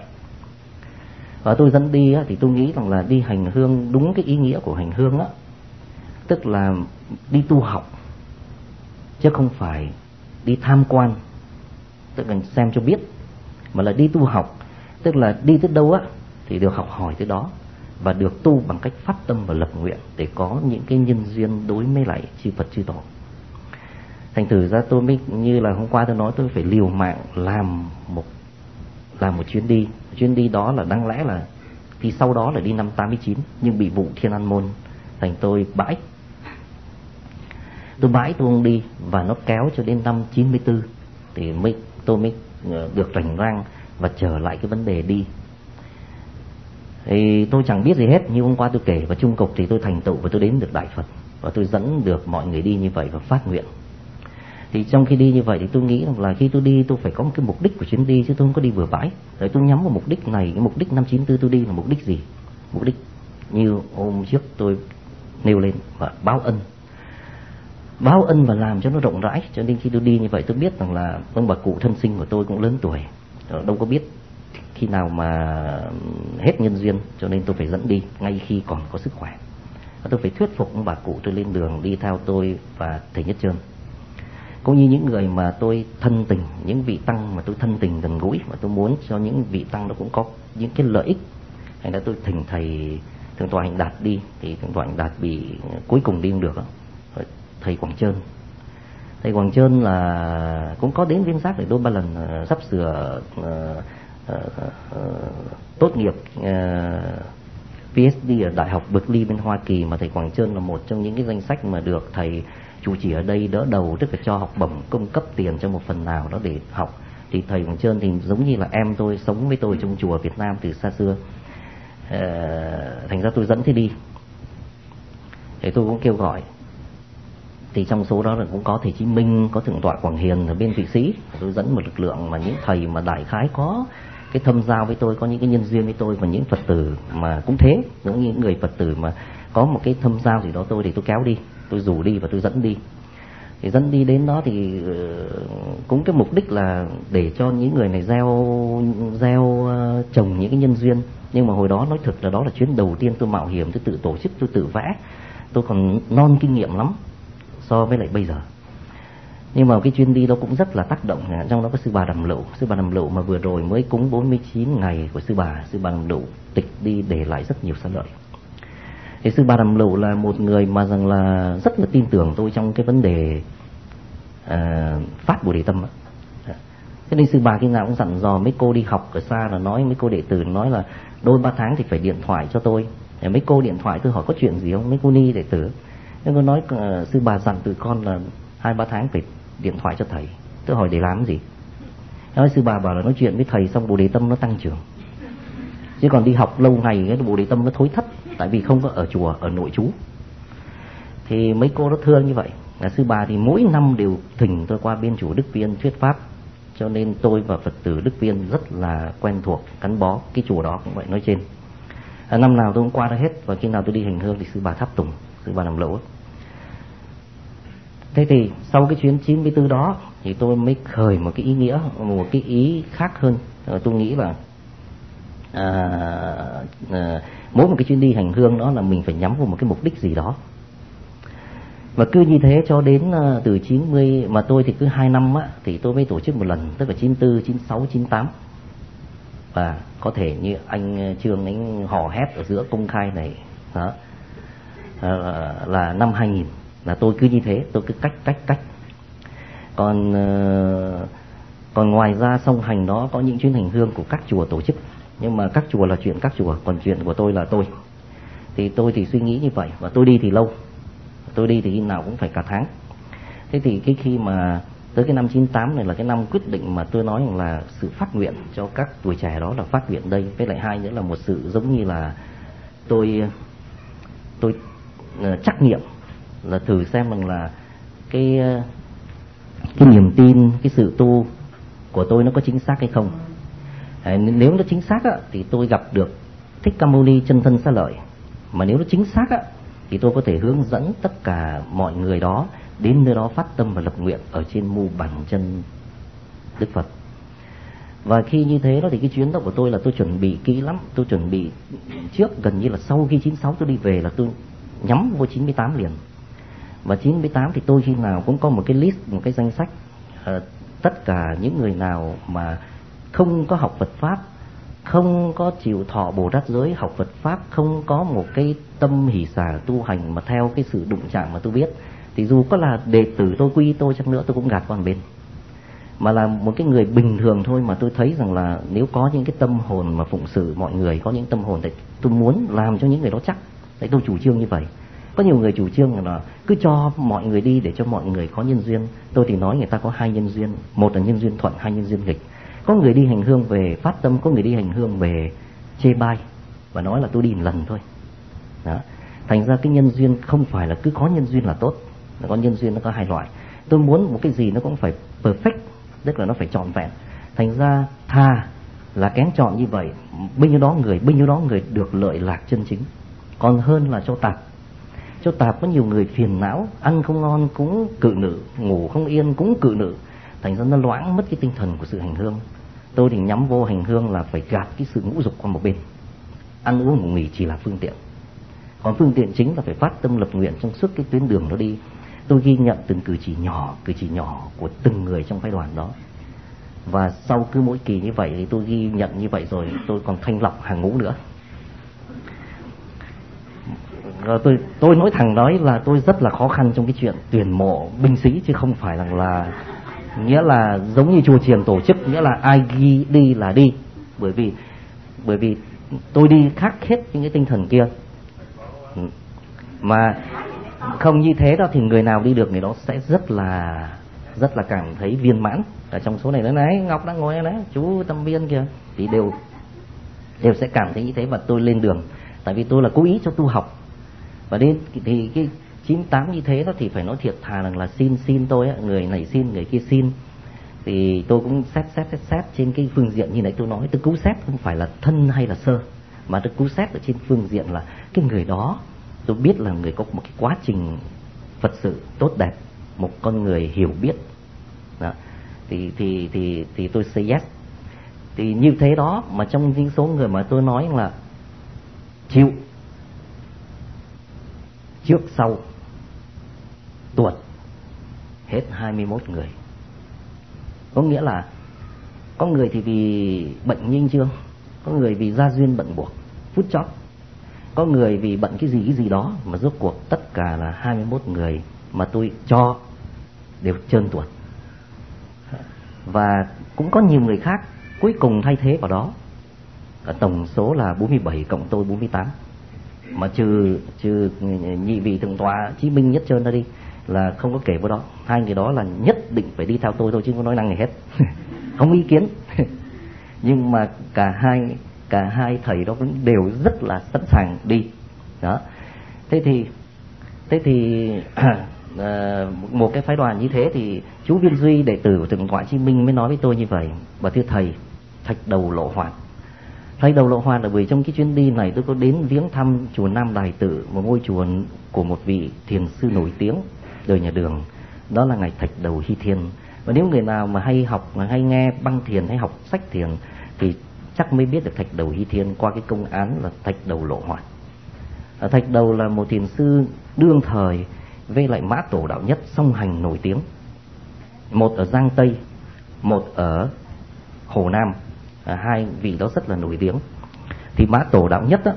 Speaker 1: Và tôi dẫn đi á, thì tôi nghĩ rằng là đi hành hương đúng cái ý nghĩa của hành hương á, tức là đi tu học, chứ không phải đi tham quan, tức là xem cho biết, mà là đi tu học, tức là đi tới đâu á thì được học hỏi tới đó, và được tu bằng cách phát tâm và lập nguyện để có những cái nhân duyên đối với lại chư Phật chư Tổ. Thành thử ra tôi mới, như là hôm qua tôi nói, tôi phải liều mạng làm một chuyến đi đó là đáng lẽ là thì sau đó là đi năm 89, nhưng bị vụ Thiên An Môn thành tôi bãi tôi không đi, và nó kéo cho đến năm 94 thì tôi mới được rảnh rang và trở lại cái vấn đề đi. Thì tôi chẳng biết gì hết, như hôm qua tôi kể, và chung cục thì tôi thành tựu và tôi đến được Đại Phật, và tôi dẫn được mọi người đi như vậy và phát nguyện. Thì trong khi đi như vậy thì tôi nghĩ là khi tôi đi tôi phải có một cái mục đích của chuyến đi, chứ tôi không có đi bừa bãi. Rồi tôi nhắm vào mục đích này, cái mục đích năm 94 tôi đi là mục đích gì? Mục đích như hôm trước tôi nêu lên, và báo ân và làm cho nó rộng rãi. Cho nên khi tôi đi như vậy tôi biết rằng là ông bà cụ thân sinh của tôi cũng lớn tuổi, đâu có biết khi nào mà hết nhân duyên, cho nên tôi phải dẫn đi ngay khi còn có sức khỏe. Và tôi phải thuyết phục ông bà cụ tôi lên đường đi theo tôi và thầy Nhất Trơn, cũng như những người mà tôi thân tình, những vị tăng mà tôi thân tình gần gũi, mà tôi muốn cho những vị tăng nó cũng có những cái lợi ích. Thành ra tôi thỉnh thầy Thượng tọa Hạnh Đạt đi, thì Thượng tọa Hạnh Đạt bị cuối cùng đi không được. Thầy Quảng Trơn là cũng có đến Viên Giác để đôi ba lần, sắp sửa tốt nghiệp PhD ở Đại học Berkeley bên Hoa Kỳ, mà thầy Quảng Trơn là một trong những cái danh sách mà được thầy chủ trì ở đây đỡ đầu, tức là cho học bổng, cung cấp tiền cho một phần nào đó để học. Thì thầy Quảng Trơn thì giống như là em tôi, sống với tôi trong chùa Việt Nam từ xa xưa. Thành ra tôi dẫn thế đi, thì tôi cũng kêu gọi. Thì trong số đó là cũng có thầy Chí Minh, có Thượng tọa Quảng Hiền ở bên Thụy Sĩ. Tôi dẫn một lực lượng mà những thầy mà đại khái có cái thâm giao với tôi, có những cái nhân duyên với tôi, và những Phật tử mà cũng thế, giống như những người Phật tử mà có một cái thâm giao gì đó tôi, thì tôi kéo đi, tôi rủ đi và tôi dẫn đi. Thì dẫn đi đến đó thì cũng cái mục đích là để cho những người này gieo trồng những cái nhân duyên. Nhưng mà hồi đó nói thật là đó là chuyến đầu tiên tôi mạo hiểm, tôi tự tổ chức, tôi tự vẽ, tôi còn non kinh nghiệm lắm so với lại bây giờ. Nhưng mà cái chuyến đi đó cũng rất là tác động. Trong đó có sư Bà Đàm Lựu mà vừa rồi mới cúng 49 ngày của sư Bà Đàm Lựu tịch đi để lại rất nhiều xá lợi. Thì sư Bà Đàm Lựu là một người mà rằng là rất là tin tưởng tôi trong cái vấn đề phát Bồ Đề Tâm. Thế nên sư Bà khi nào cũng dặn dò mấy cô đi học ở xa là nói, mấy cô đệ tử nói là đôi 3 tháng thì phải điện thoại cho tôi. Để mấy cô điện thoại tôi hỏi có chuyện gì không, mấy cô ni đệ tử. Nên tôi nói sư Bà dặn tụi con là 2-3 tháng phải điện thoại cho thầy. Tôi hỏi để làm gì? Nói sư Bà bảo là nói chuyện với thầy xong Bồ Đề Tâm nó tăng trưởng. Chứ còn đi học lâu ngày cái Bồ Đề Tâm nó thối thất, tại vì không có ở chùa, ở nội trú. Thì mấy cô nó thương như vậy. Sư bà thì mỗi năm đều thỉnh tôi qua bên chùa Đức Viên thuyết pháp, cho nên tôi và Phật tử Đức Viên rất là quen thuộc, gắn bó. Cái chùa đó cũng vậy nói trên. Năm nào tôi cũng qua đó hết, và khi nào tôi đi hành hương thì sư bà tháp tùng, sư bà làm lỗ. Thế thì sau cái chuyến 94 đó thì tôi mới khởi một cái ý nghĩa, một cái ý khác hơn. Tôi nghĩ là mỗi một cái chuyến đi hành hương đó là mình phải nhắm vào một cái mục đích gì đó. Và cứ như thế cho đến từ 90, mà tôi thì cứ 2 năm á, thì tôi mới tổ chức một lần, tức là 94, 96, 98. Và có thể như anh Trương anh hò hét ở giữa công khai này đó, là năm 2000 là tôi cứ như thế, tôi cứ cách. Còn ngoài ra song hành đó có những chuyến hành hương của các chùa tổ chức, nhưng mà các chùa là chuyện các chùa, còn chuyện của tôi là tôi. Thì tôi thì suy nghĩ như vậy, và tôi đi thì lâu, tôi đi thì khi nào cũng phải cả tháng. Thế thì cái khi mà tới cái năm 98 này là cái năm quyết định mà tôi nói là sự phát nguyện cho các tuổi trẻ đó là phát nguyện đây, với lại hai nữa là một sự giống như là tôi trắc nghiệm là thử xem rằng là cái niềm tin, cái sự tu của tôi nó có chính xác hay không. Nếu nó chính xác á, thì tôi gặp được Thích Ca Mâu Ni chân thân xá lợi. Mà nếu nó chính xác á, thì tôi có thể hướng dẫn tất cả mọi người đó đến nơi đó phát tâm và lập nguyện ở trên mu bàn chân Đức Phật. Và khi như thế đó thì cái chuyến đó của tôi là tôi chuẩn bị kỹ lắm. Tôi chuẩn bị trước, gần như là sau khi 96 tôi đi về là tôi nhắm vô 98 liền. Và 98 thì tôi khi nào cũng có một cái list, một cái danh sách, tất cả những người nào mà không có học Phật Pháp, không có chịu thọ Bồ Tát giới, học Phật Pháp, không có một cái tâm hỷ xả tu hành mà theo cái sự đụng chạm mà tôi biết, thì dù có là đệ tử tôi, quy tôi chăng nữa tôi cũng gạt qua một bên. Mà là một cái người bình thường thôi, mà tôi thấy rằng là nếu có những cái tâm hồn mà phụng sự mọi người, có những tâm hồn thì tôi muốn làm cho những người đó chắc. Tại tôi chủ trương như vậy. Có nhiều người chủ trương là cứ cho mọi người đi để cho mọi người có nhân duyên. Tôi thì nói người ta có hai nhân duyên, một là nhân duyên thuận, hai nhân duyên nghịch. Có người đi hành hương về phát tâm, có người đi hành hương về chê bai và nói là tôi đi một lần thôi đó. Thành ra cái nhân duyên không phải là cứ có nhân duyên là tốt, có nhân duyên nó có hai loại. Tôi muốn một cái gì nó cũng phải perfect, tức là nó phải trọn vẹn. Thành ra thà là kén chọn như vậy, bao nhiêu đó người được lợi lạc chân chính, còn hơn là cho tạp. Cho tạp có nhiều người phiền não, ăn không ngon cũng cự nữ, ngủ không yên cũng cự nữ, thành ra nó loãng mất cái tinh thần của sự hành hương. Tôi thì nhắm vô hành hương là phải gạt cái sự ngũ dục qua một bên. Ăn uống ngủ nghỉ chỉ là phương tiện, còn phương tiện chính là phải phát tâm lập nguyện trong suốt cái tuyến đường đó đi. Tôi ghi nhận từng cử chỉ nhỏ của từng người trong phái đoàn đó. Và sau cứ mỗi kỳ như vậy thì tôi ghi nhận như vậy rồi tôi còn thanh lọc hàng ngũ nữa. Rồi tôi nói thẳng nói là tôi rất là khó khăn trong cái chuyện tuyển mộ binh sĩ, chứ không phải rằng là nghĩa là giống như chùa chiền tổ chức, nghĩa là ai ghi đi là đi. Bởi vì tôi đi khác hết những cái tinh thần kia. Mà không như thế đó thì người nào đi được người đó sẽ rất là cảm thấy viên mãn. Ở trong số này nữa này, Ngọc đang ngồi đấy, chú Tâm Viên kìa, thì đều sẽ cảm thấy như thế. Và tôi lên đường tại vì tôi là cố ý cho tu học. Và đến thì cái 98 như thế đó thì phải nói thiệt thà rằng là xin tôi á, người này xin người kia xin, thì tôi cũng xét trên cái phương diện như nãy tôi nói. Tôi cứu xét không phải là thân hay là sơ, mà tôi cứu xét ở trên phương diện là cái người đó tôi biết là người có một cái quá trình Phật sự tốt đẹp, một con người hiểu biết đó. Thì tôi say yes. Thì như thế đó, mà trong những số người mà tôi nói là chịu trước sau tuột hết 21 người. Có nghĩa là có người thì vì bệnh nhinh chương, có người vì gia duyên bận buộc phút chót, có người vì bận cái gì đó, mà rốt cuộc tất cả là 21 người mà tôi cho đều trơn tuột. Và cũng có nhiều người khác cuối cùng thay thế vào đó. Tổng số là 47 cộng tôi 48. Mà trừ nhị vị thượng tọa Chí Minh Nhất Trơn ra đi là không có kể vào đó. Hai người đó là nhất định phải đi theo tôi thôi, chứ không có nói năng gì hết. Không ý kiến. Nhưng mà cả hai thầy đó cũng đều rất là sẵn sàng đi đó. Thế thì một cái phái đoàn như thế thì chú Viên Duy đệ tử của Thượng tọa Chí Minh mới nói với tôi như vậy: và thưa thầy, thạch đầu lộ hoạt. Thạch đầu lộ hoạt là bởi trong cái chuyến đi này tôi có đến viếng thăm chùa Nam Đài Tự, một ngôi chùa của một vị thiền sư nổi tiếng đời nhà Đường, đó là ngài Thạch Đầu Hy Thiên. Và nếu người nào mà hay học, mà hay nghe băng thiền hay học sách thiền thì chắc mới biết được Thạch Đầu Hy Thiên qua cái công án là thạch đầu lộ hoạt. Thạch Đầu là một thiền sư đương thời với lại Mã Tổ Đạo Nhất song hành nổi tiếng, một ở Giang Tây, một ở Hồ Nam, hai vị đó rất là nổi tiếng. Thì Mã Tổ Đạo Nhất á,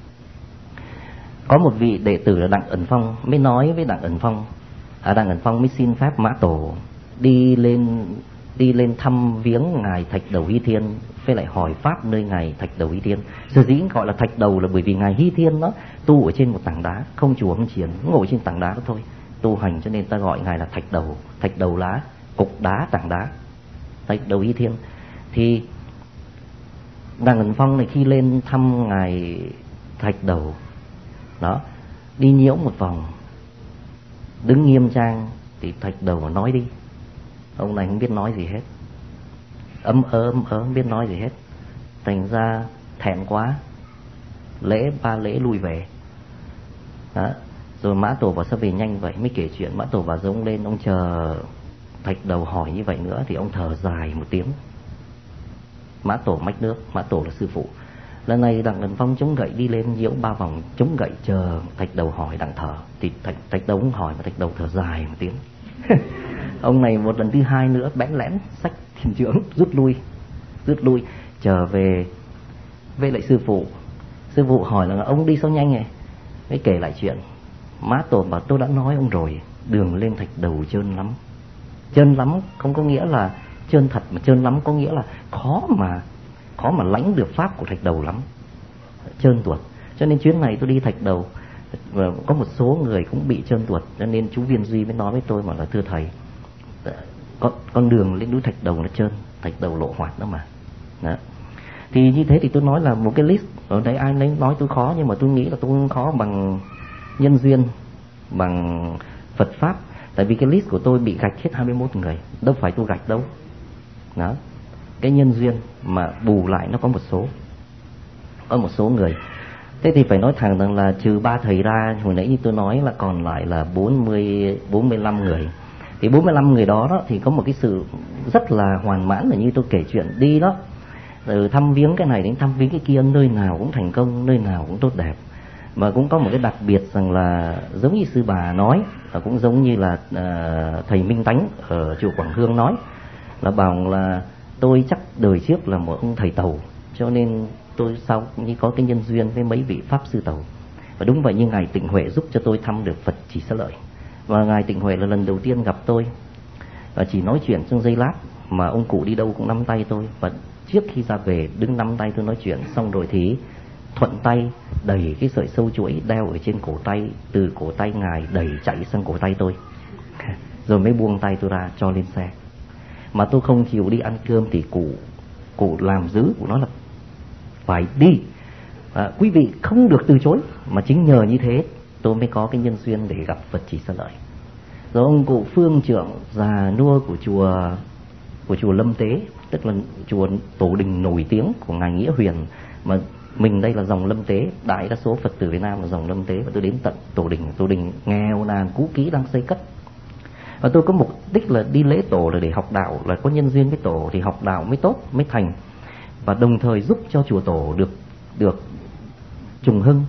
Speaker 1: có một vị đệ tử là Đặng Ẩn Phong mới nói với Đặng Ẩn Phong, Đặng Ẩn Phong mới xin phép Mã Tổ đi lên thăm viếng ngài Thạch Đầu Hy Thiên, với lại hỏi pháp nơi ngài Thạch Đầu Hy Thiên. Sở dĩ gọi là Thạch Đầu là bởi vì ngài Hy Thiên đó tu ở trên một tảng đá, không chùa không chiền, ngồi trên tảng đá đó thôi tu hành, cho nên ta gọi ngài là Thạch Đầu. Thạch đầu lá, cục đá, tảng đá, Thạch Đầu Hy Thiên. Thì Đặng Ẩn Phong này khi lên thăm ngài Thạch Đầu đó, đi nhiễu một vòng, đứng nghiêm trang, thì Thạch Đầu nói đi. Ông này không biết nói gì hết, ấm ớ không biết nói gì hết, thành ra thẹn quá, ba lễ lui về đó. Rồi Mã Tổ bảo sao về nhanh vậy, mới kể chuyện. Mã Tổ bảo giống lên, ông chờ Thạch Đầu hỏi như vậy nữa thì ông thở dài một tiếng. Mã Tổ mách nước, Mã Tổ là sư phụ. Lần này Đặng Ẩn Phong chống gậy đi lên nhiễu 3 vòng, chống gậy chờ Thạch Đầu hỏi, Đặng thở. Thì Thạch Đầu cũng hỏi, mà Thạch Đầu thở dài một tiếng. Ông này một lần thứ hai nữa bẽn lẽn xách thiền trưởng rút lui trở về với lại sư phụ. Sư phụ hỏi là ông đi sao nhanh này, mới kể lại chuyện. Mã Tổ bảo tôi đã nói ông rồi, đường lên Thạch Đầu trơn lắm. Trơn lắm không có nghĩa là trơn thật, mà trơn lắm có nghĩa là khó mà lãnh được pháp của Thạch Đầu lắm, trơn tuột. Cho nên chuyến này tôi đi Thạch Đầu, và có một số người cũng bị trơn tuột, cho nên chú Viên Duy mới nói với tôi mà là thưa thầy, con đường lên núi Thạch Đầu nó trơn, Thạch Đầu lộ hoạt đó mà đó. Thì như thế thì tôi nói là một cái list ở đấy, ai lấy nói tôi khó, nhưng mà tôi nghĩ là tôi không khó bằng nhân duyên, bằng Phật pháp. Tại vì cái list của tôi bị gạch hết 21 người, đâu phải tôi gạch đâu đó. Cái nhân duyên mà bù lại nó có một số người. Thế thì phải nói thẳng rằng là trừ 3 thầy ra, hồi nãy như tôi nói là còn lại là 45 người. Thì 45 người đó thì có một cái sự rất là hoàn mãn, là như tôi kể chuyện đi đó, từ thăm viếng cái này đến thăm viếng cái kia, nơi nào cũng thành công, nơi nào cũng tốt đẹp. Mà cũng có một cái đặc biệt rằng là giống như sư bà nói, và cũng giống như là thầy Minh Tánh ở chùa Quảng Hương nói, là bảo là tôi chắc đời trước là một ông thầy Tàu, cho nên tôi sau như có cái nhân duyên với mấy vị pháp sư Tàu. Và đúng vậy, như ngài Tịnh Huệ giúp cho tôi thăm được Phật Chỉ Xá Lợi. Và ngài Tịnh Huệ là lần đầu tiên gặp tôi, và chỉ nói chuyện trong giây lát mà ông cụ đi đâu cũng nắm tay tôi. Và trước khi ra về đứng nắm tay tôi nói chuyện, xong rồi thì thuận tay đẩy cái sợi sâu chuỗi đeo ở trên cổ tay, từ cổ tay ngài đẩy chạy sang cổ tay tôi, rồi mới buông tay tôi ra cho lên xe. Mà tôi không chịu đi ăn cơm thì cụ làm dữ, cụ nói là phải đi, quý vị không được từ chối. Mà chính nhờ như thế tôi mới có cái nhân duyên để gặp Phật Chỉ Xá Lợi. Rồi ông cụ phương trưởng già nua của chùa Lâm Tế, tức là chùa tổ đình nổi tiếng của ngài Nghĩa Huyền, mà mình đây là dòng Lâm Tế, đại đa số Phật tử Việt Nam là dòng Lâm Tế. Và tôi đến tận tổ đình nghèo nàn cũ kỹ đang xây cất. Và tôi có mục đích là đi lễ tổ là để học đạo, là có nhân duyên với tổ thì học đạo mới tốt, mới thành, và đồng thời giúp cho chùa tổ được trùng hưng.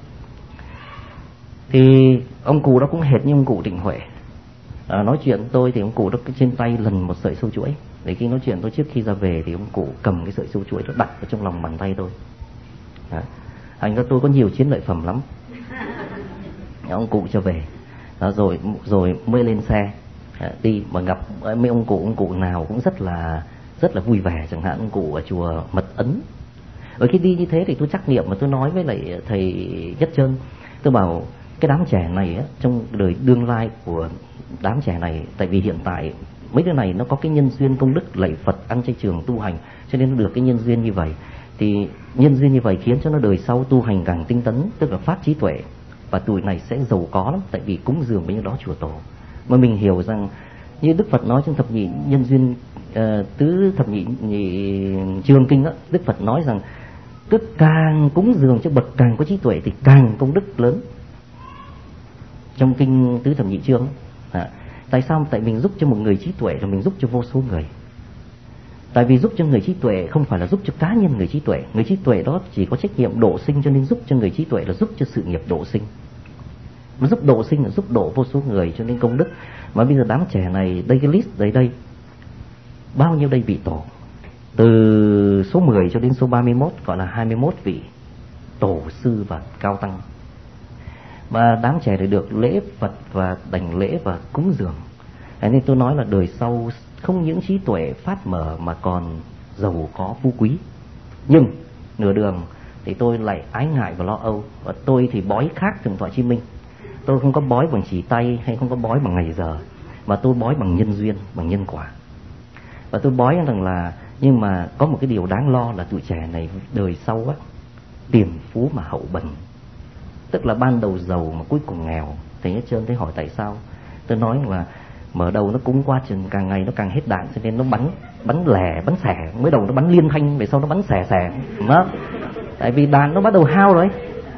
Speaker 1: Thì ông cụ đó cũng hệt như ông cụ Tịnh Huệ, nói chuyện tôi thì ông cụ đó trên tay lần một sợi sâu chuỗi. Để khi nói chuyện tôi trước khi ra về thì ông cụ cầm cái sợi sâu chuỗi đó đặt vào trong lòng bàn tay tôi. Thành ra tôi có nhiều chiến lợi phẩm lắm. Ông cụ cho về đó, rồi mới lên xe đi. Mà gặp mấy ông cụ nào cũng rất là vui vẻ. Chẳng hạn ông cụ ở chùa Mật Ấn, ở khi đi như thế thì tôi trắc nghiệm, mà tôi nói với lại thầy Nhất Trơn, tôi bảo cái đám trẻ này á, trong đời đương lai của đám trẻ này, tại vì hiện tại mấy đứa này nó có cái nhân duyên công đức lạy Phật, ăn chay trường, tu hành, cho nên nó được cái nhân duyên như vậy. Thì nhân duyên như vậy khiến cho nó đời sau tu hành càng tinh tấn, tức là phát trí tuệ, và tuổi này sẽ giàu có lắm, tại vì cúng dường với những đó chùa tổ. Mà mình hiểu rằng như Đức Phật nói trong thập nhị nhân duyên, tứ thập nhị chương kinh đó, Đức Phật nói rằng tức càng cúng dường cho bậc càng có trí tuệ thì càng công đức lớn. Trong kinh tứ thập nhị chương tại sao? Tại mình giúp cho một người trí tuệ là mình giúp cho vô số người. Tại vì giúp cho người trí tuệ không phải là giúp cho cá nhân người trí tuệ. Người trí tuệ đó chỉ có trách nhiệm độ sinh, cho nên giúp cho người trí tuệ là giúp cho sự nghiệp độ sinh. Mà giúp độ sinh là giúp độ vô số người, cho nên công đức. Mà bây giờ đám trẻ này, đây cái list đây bao nhiêu đây vị tổ, từ số 10 cho đến số 31, gọi là 21 vị tổ sư và cao tăng. Và đám trẻ này được lễ Phật và đảnh lễ và cúng dường. Nên tôi nói là đời sau không những trí tuệ phát mở mà còn giàu có phú quý. Nhưng nửa đường thì tôi lại ái ngại và lo âu. Và tôi thì bói khác Thượng tọa Chí Minh. Tôi không có bói bằng chỉ tay hay không có bói bằng ngày giờ, mà tôi bói bằng nhân duyên, bằng nhân quả. Và tôi bói rằng là, nhưng mà có một cái điều đáng lo là tụi trẻ này đời sau á, tiền phú mà hậu bần. Tức là ban đầu giàu mà cuối cùng nghèo. Thầy Nhất Trơn thấy hỏi tại sao? Tôi nói là mở đầu nó cúng qua chừng càng ngày nó càng hết đạn, cho nên nó bắn lẻ, bắn xẻ. Mới đầu nó bắn liên thanh, về sau nó bắn xẻ đó. Tại vì đạn nó bắt đầu hao rồi,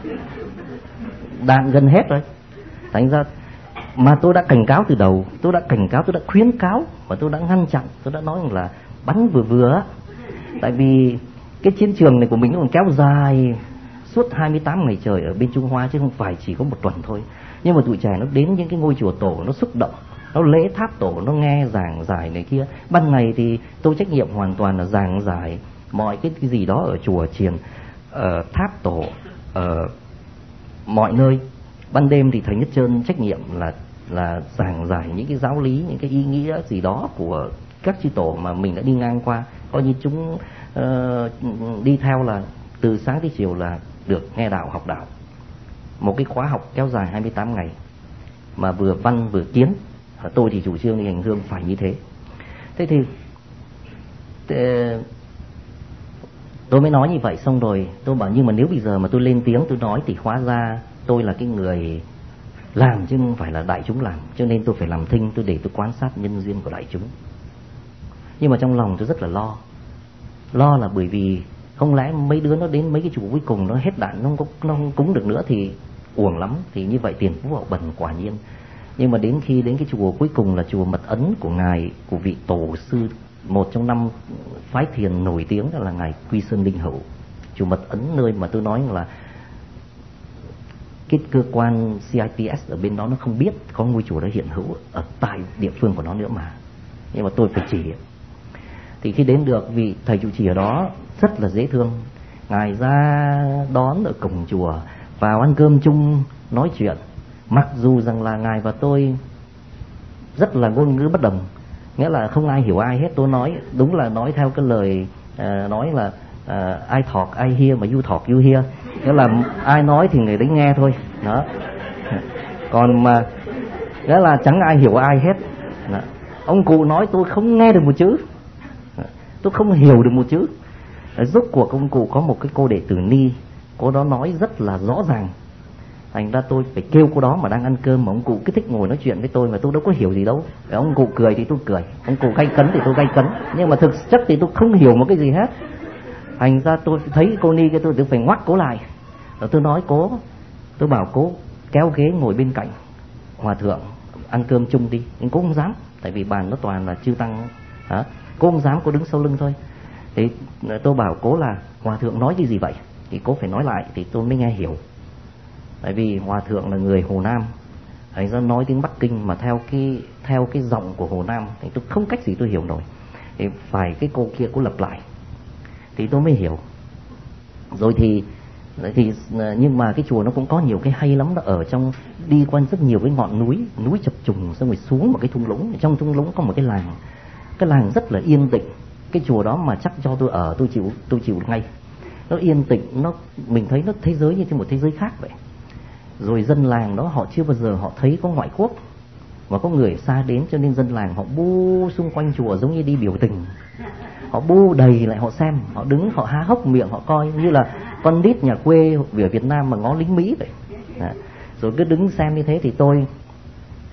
Speaker 1: đạn gần hết rồi. Thành ra mà tôi đã cảnh cáo từ đầu, tôi đã cảnh cáo, tôi đã khuyến cáo và tôi đã ngăn chặn, tôi đã nói là bắn vừa. Tại vì cái chiến trường này của mình nó còn kéo dài suốt 28 ngày trời ở bên Trung Hoa, chứ không phải chỉ có một tuần thôi. Nhưng mà tụi trẻ nó đến những cái ngôi chùa tổ, nó xúc động, nó lễ tháp tổ, nó nghe giảng giải này kia. Ban ngày thì tôi trách nhiệm hoàn toàn là giảng giải mọi cái gì đó ở chùa chiền, ở tháp tổ, ở mọi nơi. Ban đêm thì thầy Nhất Trơn trách nhiệm là giảng giải những cái giáo lý, những cái ý nghĩa gì đó của các chư tổ mà mình đã đi ngang qua. Coi như chúng đi theo là từ sáng tới chiều là được nghe đạo, học đạo. Một cái khóa học kéo dài 28 ngày mà vừa văn vừa kiến. Tôi thì chủ trương đi hành hương phải như thế. Thế thì tôi mới nói như vậy. Xong rồi tôi bảo nhưng mà nếu bây giờ mà tôi lên tiếng tôi nói thì hóa ra tôi là cái người làm chứ không phải là đại chúng làm. Cho nên tôi phải làm thinh, tôi để tôi quan sát nhân duyên của đại chúng. Nhưng mà trong lòng tôi rất là lo là bởi vì không lẽ mấy đứa nó đến mấy cái chùa cuối cùng nó hết đạn, nó không cúng được nữa thì uổng lắm. Thì như vậy tiền phú hậu bần quả nhiên. Nhưng mà đến khi đến cái chùa cuối cùng là chùa Mật Ấn của ngài, của vị tổ sư, một trong 5 phái thiền nổi tiếng, đó là ngài Quy Sơn Linh Hữu. Chùa Mật Ấn, nơi mà tôi nói là cái cơ quan CITS ở bên đó nó không biết có ngôi chùa đó hiện hữu ở tại địa phương của nó nữa mà. Nhưng mà tôi phải chỉ. Thì khi đến được vị thầy trụ trì ở đó rất là dễ thương. Ngài ra đón ở cổng chùa, vào ăn cơm chung, nói chuyện. Mặc dù rằng là ngài và tôi rất là ngôn ngữ bất đồng, nghĩa là không ai hiểu ai hết. Tôi nói đúng là nói theo cái lời nói là I talk I hear mà you talk you hear, nghĩa là ai nói thì người đấy nghe thôi đó. Còn mà nghĩa là chẳng ai hiểu ai hết đó. Ông cụ nói tôi không nghe được một chữ, tôi không hiểu được một chữ. Rốt cuộc ông cụ có một cái cô đệ tử Ni, cô đó nói rất là rõ ràng. Thành ra tôi phải kêu cô đó mà đang ăn cơm, mà ông cụ cứ thích ngồi nói chuyện với tôi mà tôi đâu có hiểu gì đâu. Ông cụ cười thì tôi cười, ông cụ gay cấn thì tôi gay cấn, nhưng mà thực chất thì tôi không hiểu một cái gì hết. Thành ra tôi thấy cô Ni cái tôi phải ngoắc cố lại. Rồi tôi nói cố, tôi bảo cố kéo ghế ngồi bên cạnh hòa thượng ăn cơm chung đi. Nhưng cô không dám, tại vì bàn nó toàn là chư tăng hả? Cô không dám, cô đứng sau lưng thôi. Thì tôi bảo cố là hòa thượng nói cái gì vậy, thì cố phải nói lại thì tôi mới nghe hiểu. Tại vì hòa thượng là người Hồ Nam, thành ra nói tiếng Bắc Kinh mà theo cái giọng của Hồ Nam thì tôi không cách gì tôi hiểu nổi. Thì phải cái cô kia cô lặp lại thì tôi mới hiểu. Rồi thì nhưng mà cái chùa nó cũng có nhiều cái hay lắm đó. Ở trong đi qua rất nhiều cái ngọn núi chập trùng, xong rồi xuống một cái thung lũng. Trong thung lũng có một cái làng rất là yên tĩnh. Cái chùa đó mà chắc cho tôi ở tôi chịu ngay. Nó yên tĩnh, mình thấy nó thế giới như một thế giới khác vậy. Rồi dân làng đó họ chưa bao giờ họ thấy có ngoại quốc mà có người xa đến, cho nên dân làng họ bu xung quanh chùa giống như đi biểu tình. Họ bu đầy lại, họ xem, họ đứng, họ há hốc miệng, họ coi như là con nít nhà quê ở Việt Nam mà ngó lính Mỹ vậy. Rồi cứ đứng xem như thế thì tôi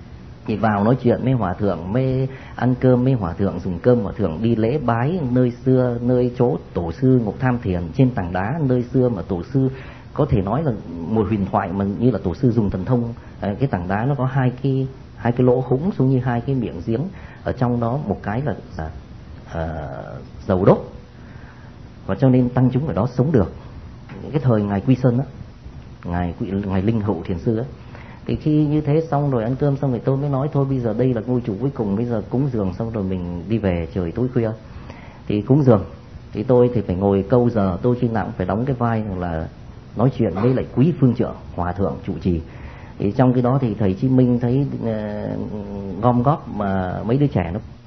Speaker 1: thì vào nói chuyện với hòa thượng, mới ăn cơm với hòa thượng, dùng cơm hòa thượng, đi lễ bái nơi xưa, nơi chỗ tổ sư Ngục Tham Thiền trên tảng đá nơi xưa mà tổ sư có thể nói là một huyền thoại, mà như là tổ sư dùng thần thông. Cái tảng đá nó có hai cái lỗ húng xuống như hai cái miệng giếng, ở trong đó một cái là dầu đốt, và cho nên tăng chúng ở đó sống được. Cái thời ngài Quy Sơn đó, ngài Linh Hậu Thiền Sư ấy, thì khi như thế xong rồi ăn cơm xong rồi tôi mới nói thôi bây giờ đây là ngôi chùa cuối cùng, bây giờ cúng dường xong rồi mình đi về, trời tối khuya. Thì cúng dường thì tôi thì phải ngồi câu giờ, tôi khi nào cũng phải đóng cái vai là nói chuyện với lại quý phương trưởng hòa thượng trụ trì. Thì trong cái đó thì thầy Chí Minh thấy gom góp mà mấy đứa trẻ nó